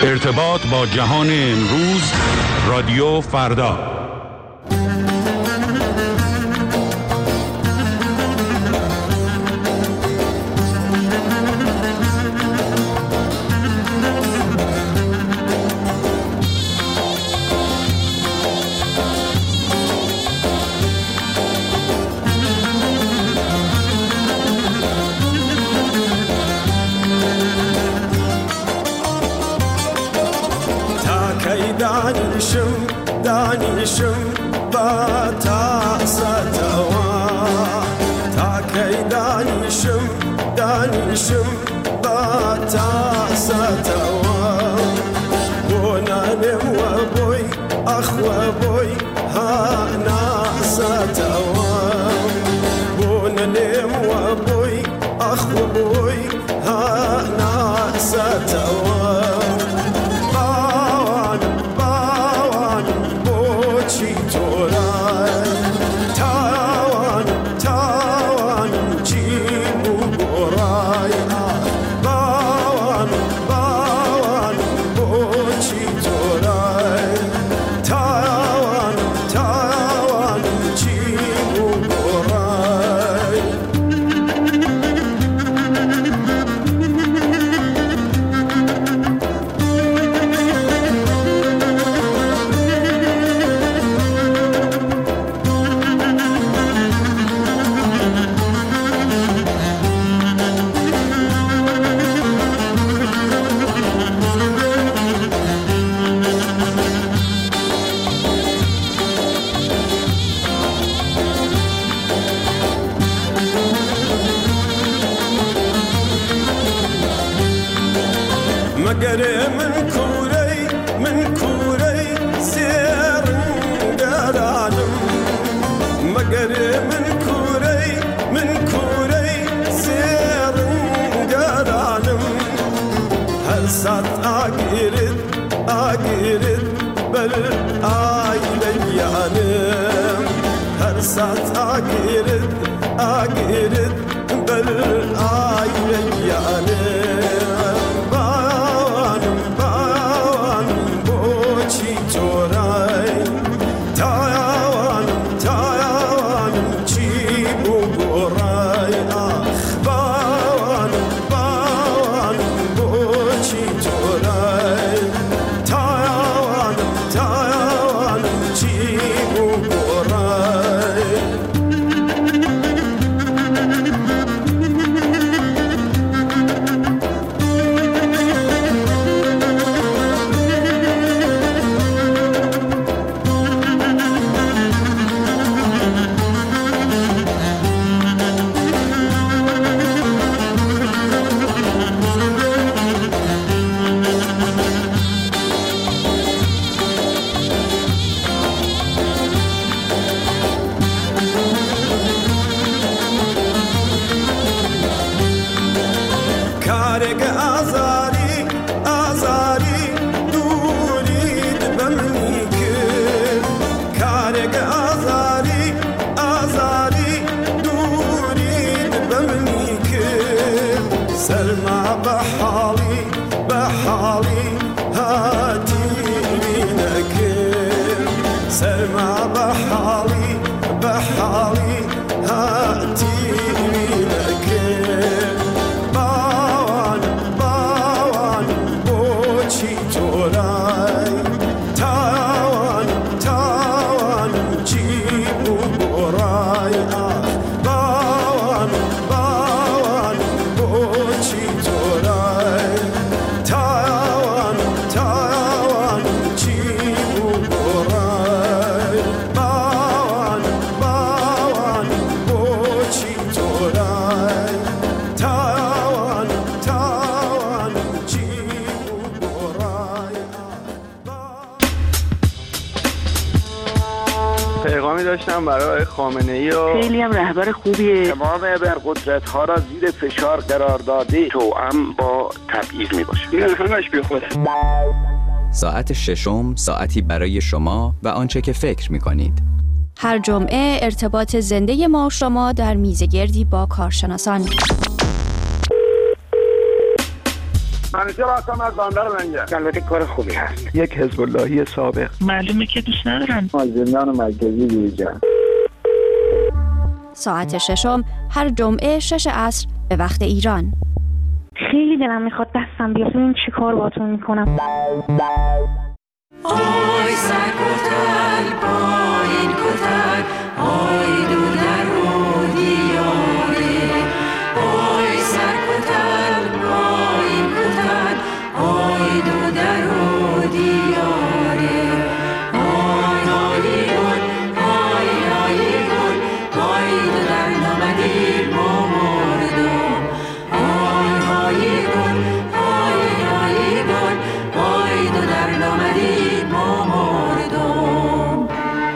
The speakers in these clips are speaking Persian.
ارتباط با جهان امروز، رادیو فردا. دانیشم با تاساتوا تاکی دانیشم با تاساتوا بونانم و بوی اخ و بوی ها ناساتوا بونانم و بوی اخ و بوی ها ناساتوا من كوري سير قرانم مگر من كوري سير قرانم هل سات آگرد بل آیلیانم هل سات آگرد بل آیلیانم داشتم برای خامنه‌ای و خیلی هم رهبر خوبیه. تمام ابرقدرت‌ها را زیر فشار قرار داده توأم با تبعیض میباشه. این همش بیخوده. ساعت ششم، ساعتی برای شما و آنچه که فکر می‌کنید. هر جمعه ارتباط زنده ما و شما در میزگردی با کارشناسان. من همیشه راستم از بندر لنگه. البته کار خوبی هست. یک حزب اللهی سابق. معلومه که دوست ندارم. زندان مرکزی دیجا. ساعت ششم هر جمعه 6 عصر به وقت ایران. خیلی دلم میخواد دستم بیاد ببینم چی کار باهاتون میکنم. آی سر کتل با این کتل، آی دو در و دیاره. آی سر کتل با این کتل، آی دو در و دیاره. آی آی گل، آی آی گل، آی دو در نامدی ما مردم. آی آی گل، آی آی گل، آی دو در نامدی ما مردم.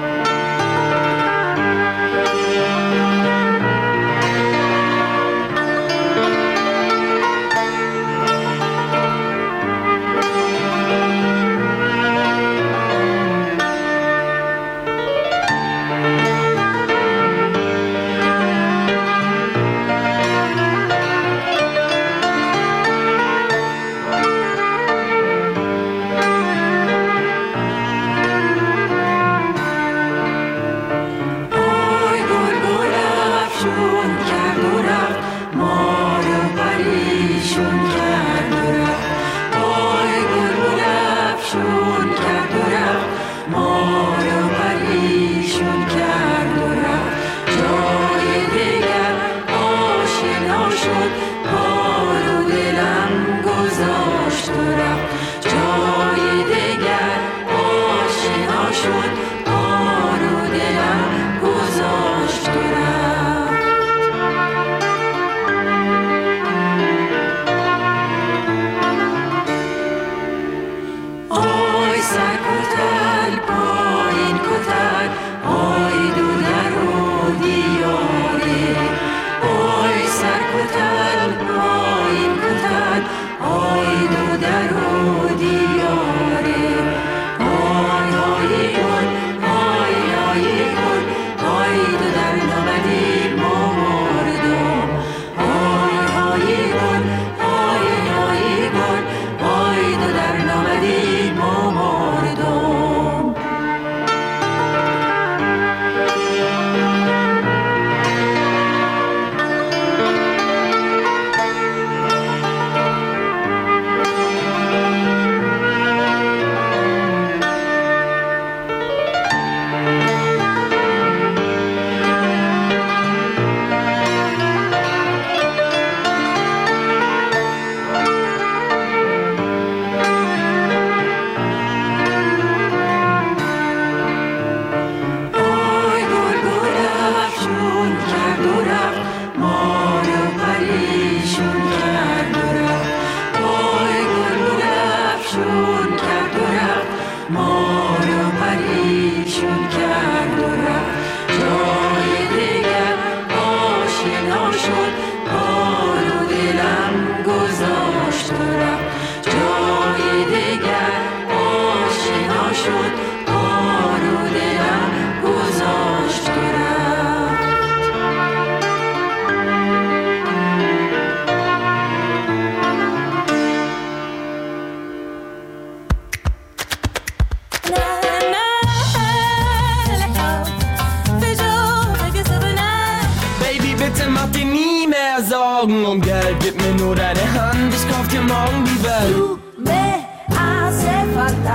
Sorgen um Geld, gib mir nur deine Hand, ich kauf dir morgen die Welt. Tu me hace falta,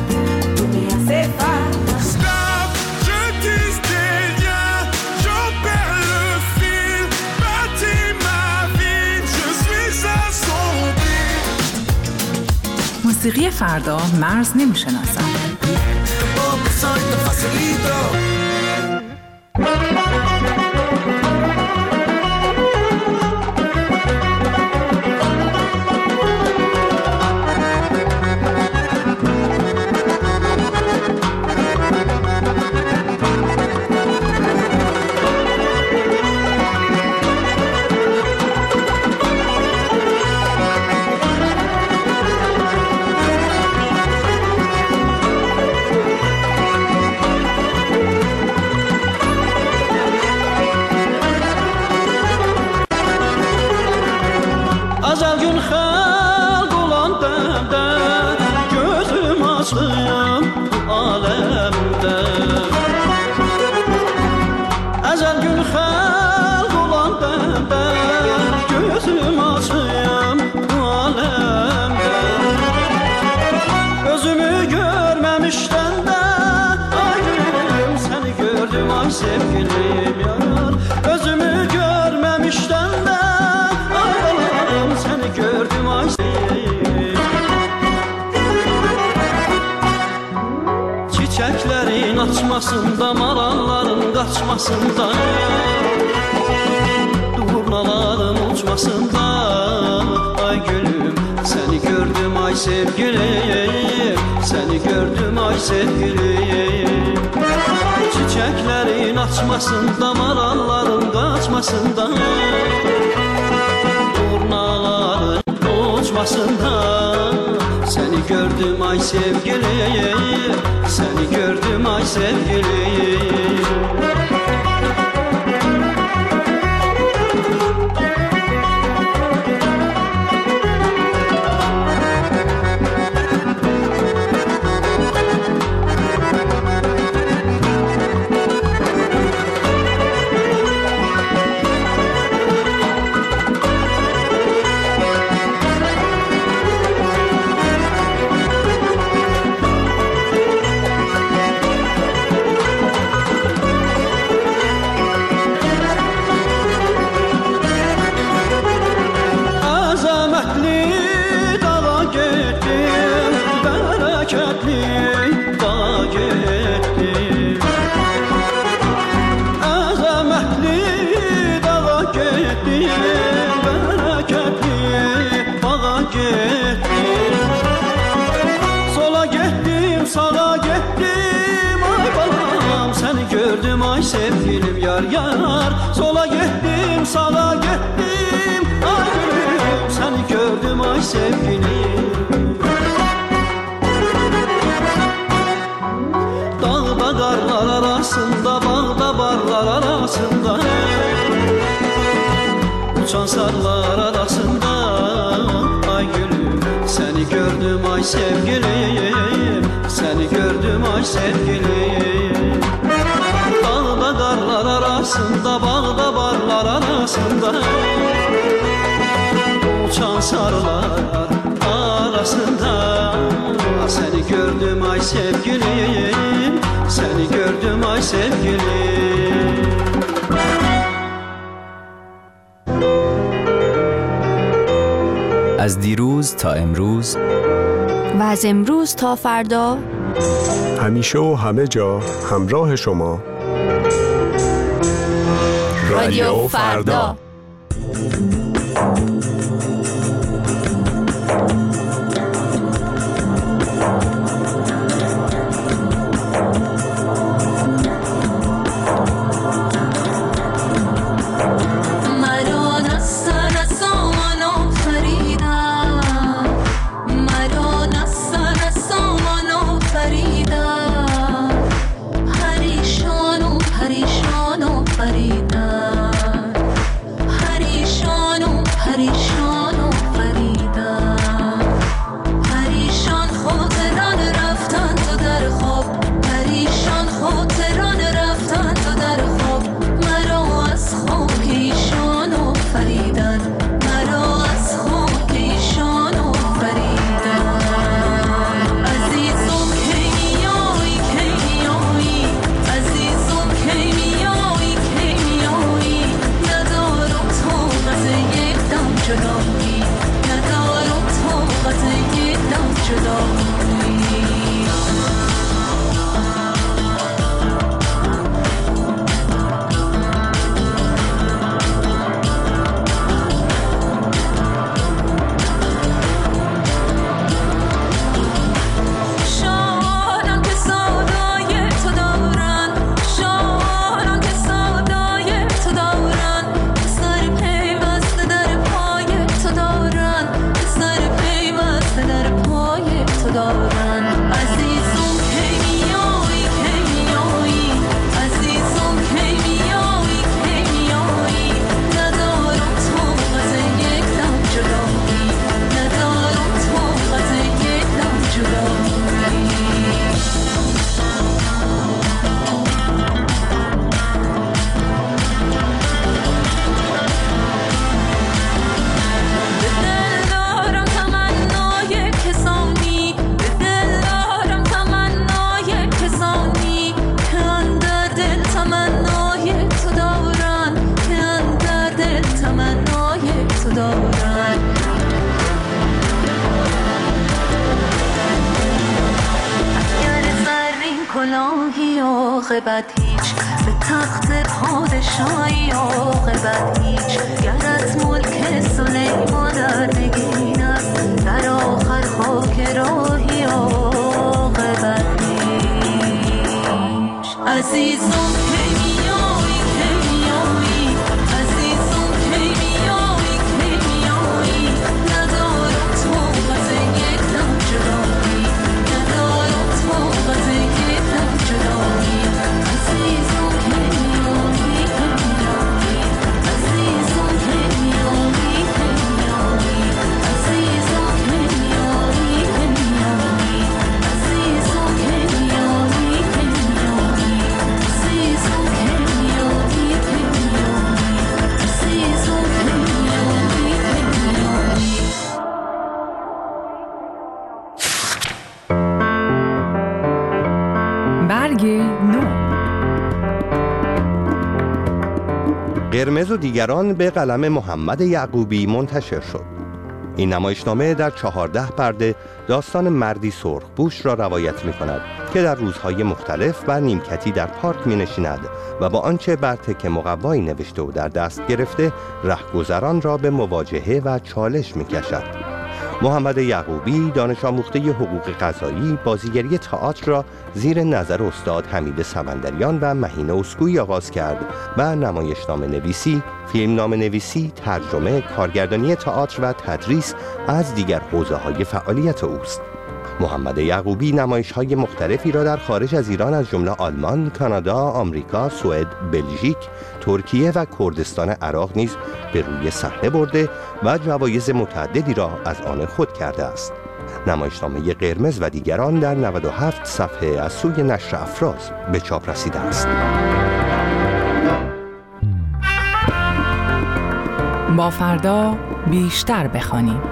tu me hace falta. Stop, je tisse des liens, j'en perds le fil. Bâtis ma vie, je suis assombri. موسیقی فردا مرز نمیشناسم. açdım bu alemde. Ezel gün xalq olan ben gözüm açayım bu alemde. Özümü görmemişten de ay gülüm seni gördüm ay sevgilim yar. Özümü görmemişten de ay balım seni gördüm ay sevgilim. Çiçeklerin açmasında, maralların kaçmasında, durnaların uçmasında ay gülüm seni gördüm ay sevgilim. Seni gördüm ay sevgilim. Çiçeklerin açmasında, maralların kaçmasında, durnaların uçmasında seni gördüm ay sevgilim. Seni gördüm ay sevgilim. Gördüm ay sevgilim yar yar. Sola gittim sağa gittim ay gülüm seni gördüm ay sevgilim. Dağda karlar arasında, bağda barlar arasında, uçan sarlar arasında ay gülüm seni gördüm ay sevgilim. Seni gördüm ay sevgilim. Dağda karlar arasında, bağda barlar arasında, uçan sarılar arasında seni gördüm ay sevgilim. Seni gördüm ay sevgilim. از دیروز تا امروز و از امروز تا فردا همیشه و همه جا همراه شما رادیو فردا. عاقبت هیچ، به تخت پادشاهی عاقبت هیچ. گرت ملک سلیمان در نگین است، در آخر خاک راهی عاقبت هیچ. عزیزم کی میایی کی میایی، عزیزم کی میایی کی میایی. ندارم طاقت یک دم جدایی، ندارم طاقت یک دم جدایی. عزیزم کی میایی کی میایی، عزیزم کی میایی کی میایی. عزیزم کی میایی کی میایی، عزیزم کی میایی کی میایی. عزیزم کی میایی کی میایی، عزیزم کی میایی کی میایی. برگ نو. قرمز و دیگران به قلم محمد یعقوبی منتشر شد. این نمایشنامه در 14 پرده داستان مردی سرخپوش را روایت می کند که در روزهای مختلف بر نیمکتی در پارک می نشیند و با آنچه بر تکه مقوایی نوشته و در دست گرفته رهگذران را به مواجهه و چالش می کشد. محمد یعقوبی دانش آموخته حقوق قضایی بازیگری تئاتر را زیر نظر استاد حمید سمندریان و مهین اسکویی آغاز کرد و نمایشنامه نویسی، فیلمنامه نویسی، ترجمه، کارگردانی تئاتر و تدریس از دیگر حوزه‌های فعالیت اوست. محمد یعقوبی نمایش‌های مختلفی را در خارج از ایران از جمله آلمان، کانادا، آمریکا، سوئد، بلژیک، ترکیه و کردستان عراق نیز به روی صحنه برده و جوایز متعددی را از آن خود کرده است. نمایشنامه قرمز و دیگران در 97 صفحه از سوی نشر افراز به چاپ رسیده است. با فردا بیشتر بخوانیم.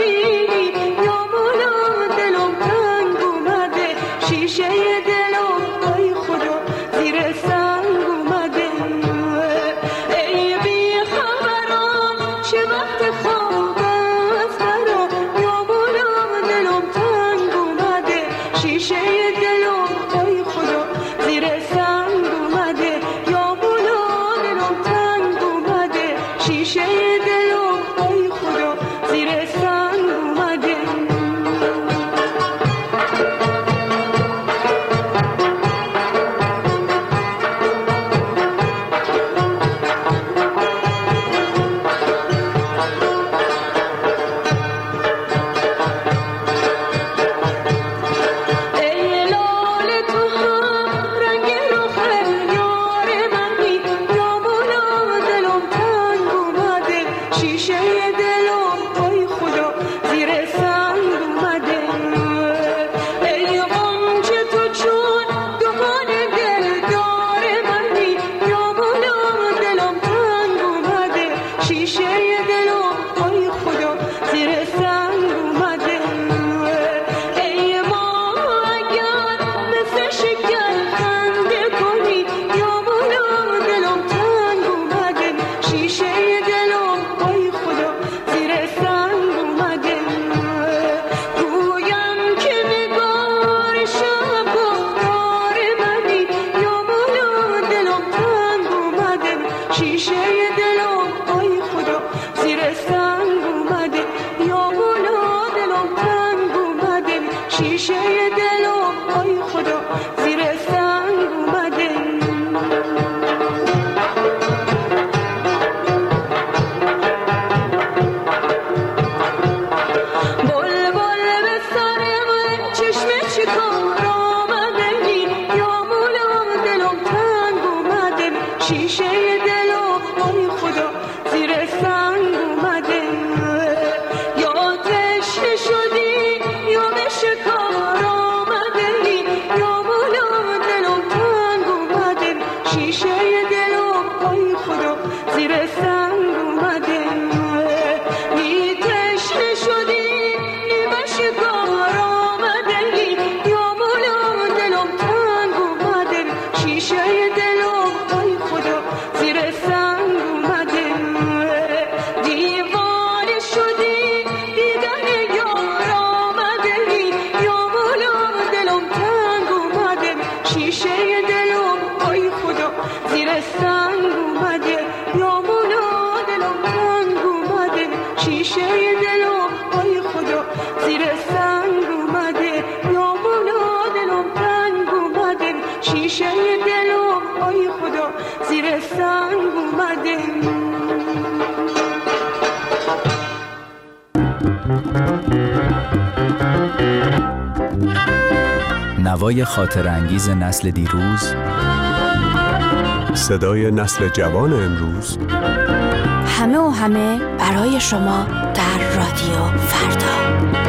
شیشه دلم شیشه دلو ای خدا زیر سنگ اومده یا تشنه شدی یا به شکار آمده یا مولا دلم تنگ اومده شیشه دلو ای خدا زیر سنگ اومده نی تشنه شدی نی به شکار آمده یا مولا دلم تنگ اومده شیشه دلم ای خدا زیر سنگ اومده دیوانه شدی دیدن یار آمده یا مولا دلم تنگ اومده شیشه دلم ای خدا زیر سنگ اومده یا مولا دلم تنگ اومده شیشه دلم ای خدا زیر سنگ اومده یا مولا دلم تنگ اومده شیشه دلم ای خدا زیر سنگ اومده نوای خاطر انگیز نسل دیروز، صدای نسل جوان امروز، همه و همه برای شما در رادیو فردا.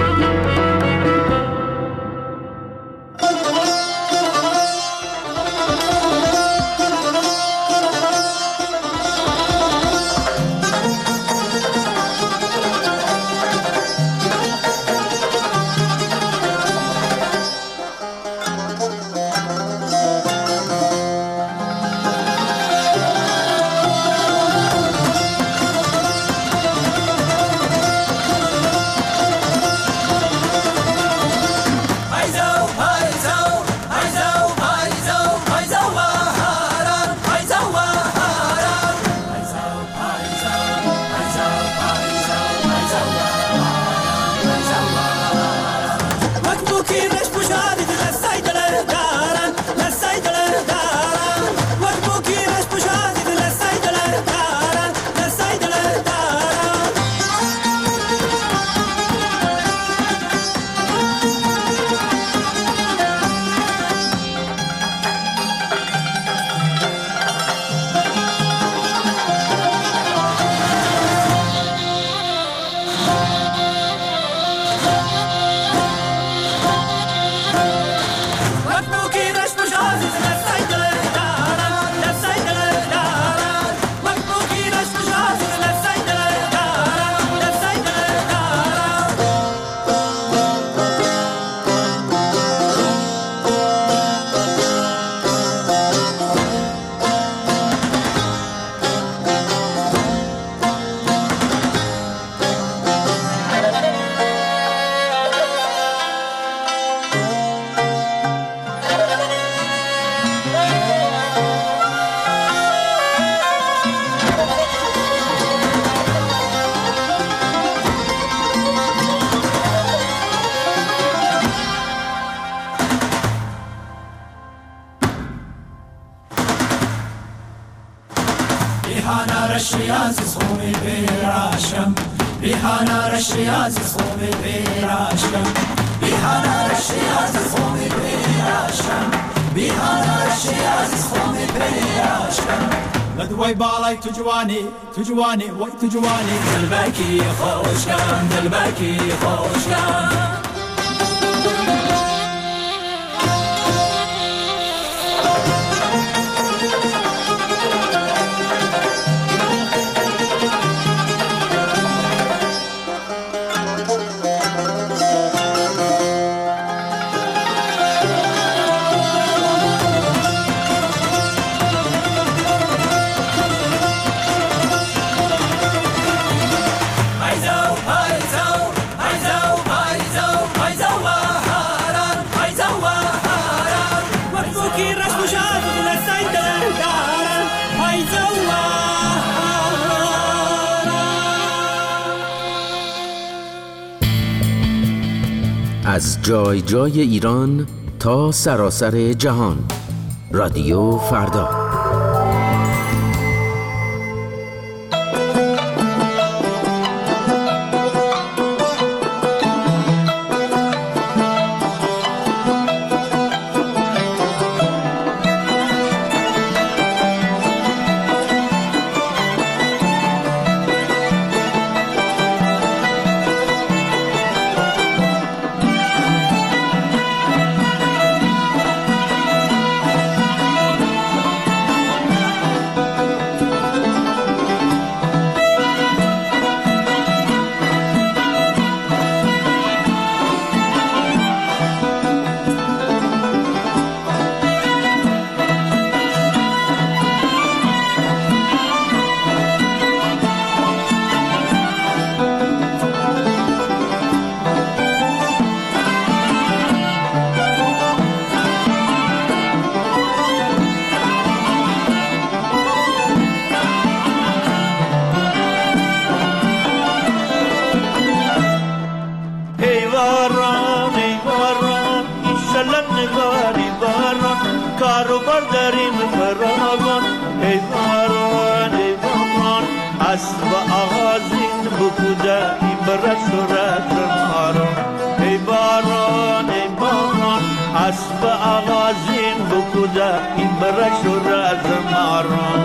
وای بالای تو جوانی وای تو جوانی دلبکی خوشگم دلبکی خوشگم از جای جای ایران تا سراسر جهان، رادیو فردا. بارو برداریم فراغان ای باران ای باران اسب آغازین بکوده ای برش و رزماران ای باران ای باران اسب آغازین بکوده ای برش و رزماران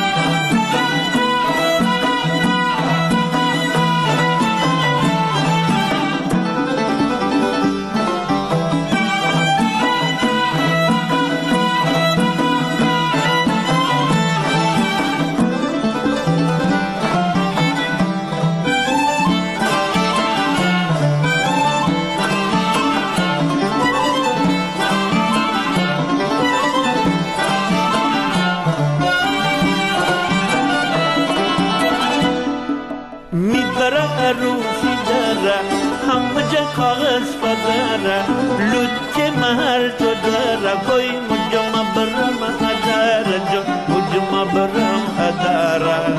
روشی داره همه جا کاغذ پداره لوچه محل تو داره کوئی مجمع برم اداره جو مجمع برم اداره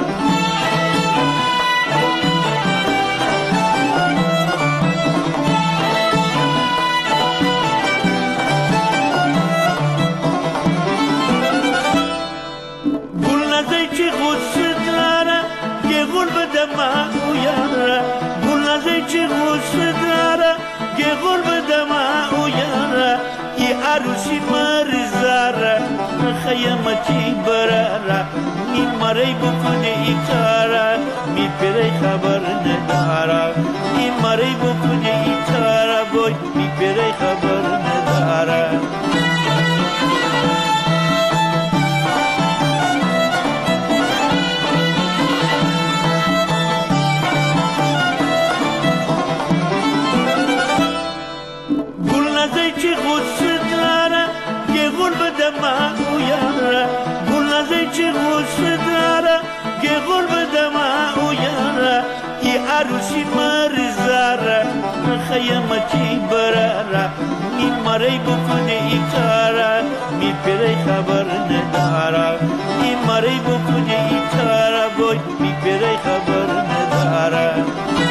گل نزی چی غصه داره که گل بده من چی غصه داره که قرب دم او یاره ای عروسی مرزاره خیمه چی براره می مری بکنه ای کاره می پیره خبر نداره می مری بکنه ای کاره بای می پیره خبر نداره عروسی مرزاره خیمه چی براره می مری بکنه ای کاره می پیره خبر نداره می مری بکنه ای کاره بای می پیره خبر نداره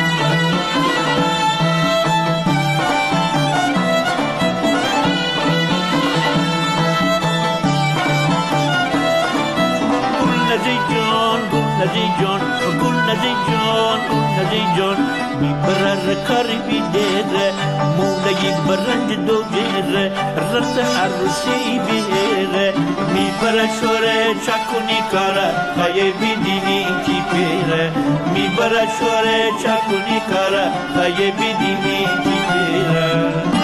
نزی جان گل نزی جان گل نزی جان می برر کاری بیدره مولای برنج دو جره رفت عروسی بیره می برر شوره چکونی کاره خیه بیدینی کی پیره می برر شوره چکونی کاره خیه بیدینی کی پیره